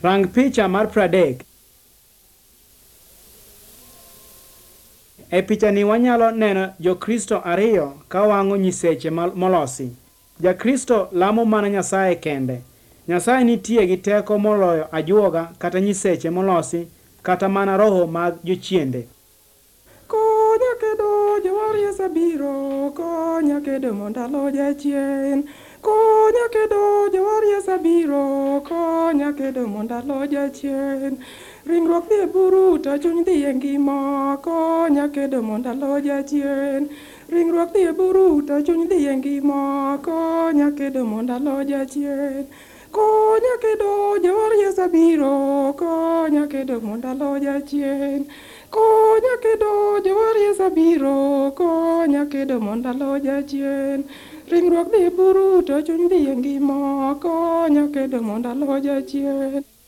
Rang picha mar 30. E pichani wanyalo neno jokristo ariyo ka wang'o nyiseche molosi. Jakristo lamo mana Nyasaye kende. Nyasaye nitie gi teko moloyo ajuoga kata nyiseche molosi kata mana roho mag jochiende. Konya kedo jawar Yesu biro, konya kedo mondalo jachien. Konya kedo jawar Yesu biro, konya kedo mondalo jachien. Ringruok dhi e buru to chuny dhi e ngima, konya kedo mondalo jachien. Ringruok dhi e buru to chuny dhi e ngima, konya kedo mondalo jachien. Konya kedo jawar Yesu biro, konya kedo mondalo jachien. Konya kedo jawar Yesu biro, konya kedo mondalo jachien. Ringruok dhi e buru to chuny dhi e ngima, konya kedo mondalo jachien.